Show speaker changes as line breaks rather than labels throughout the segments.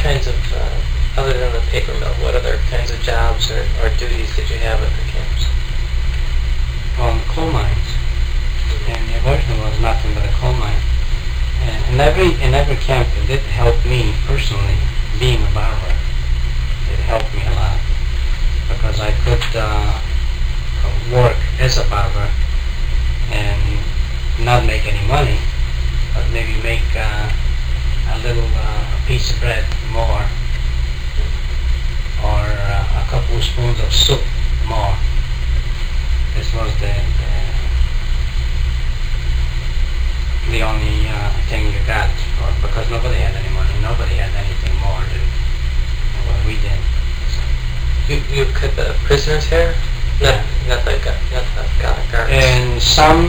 kinds of, other than the paper mill, what other kinds of jobs or duties did you have at the camps?
On the coal mines. And the original was nothing but a coal mine. And in every camp, it did help me personally, being a barber. It helped me a lot because I could work as a barber and not make any money, but maybe make a little piece of bread more, or a couple of spoons of soup more. This was the only thing you got, because nobody had any money. Nobody had anything more than what we did. So.
You cut the prisoners' hair?
Yeah.
Not the guards.
In some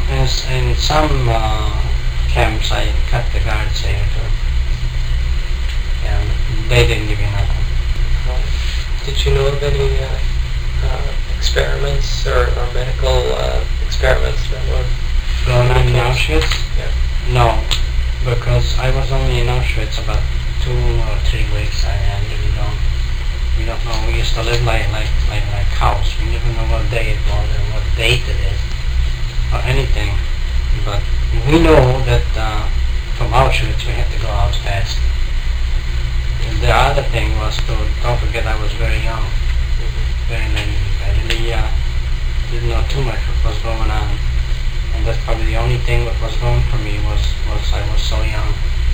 camps, I cut the guards' hair too. Yeah, they didn't give you nothing.
Did you know of any experiments or medical experiments that were
going on in Auschwitz?
Yeah.
No, because I was only in Auschwitz about 2 or 3 weeks. I really don't. We don't know. We used to live like cows. We never know what day it was or what date it is or anything. But we know that from Auschwitz we had to go out fast. And the other thing was to don't forget I was very young, very naive. I really didn't know too much what was going on. And that's probably the only thing that was going for me was I was so young.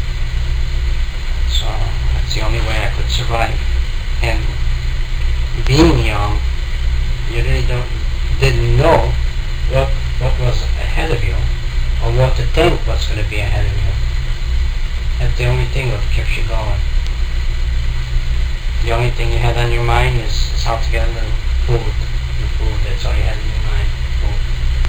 So that's the only way I could survive. And being young, you really didn't know what was ahead of you or what to think was going to be ahead of you. That's the only thing that kept you going. The only thing you had on your mind is how to get a little food. The food, that's all you had in your mind. Food.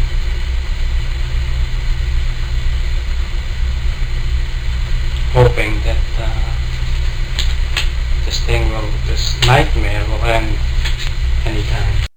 Hoping that this nightmare will end anytime.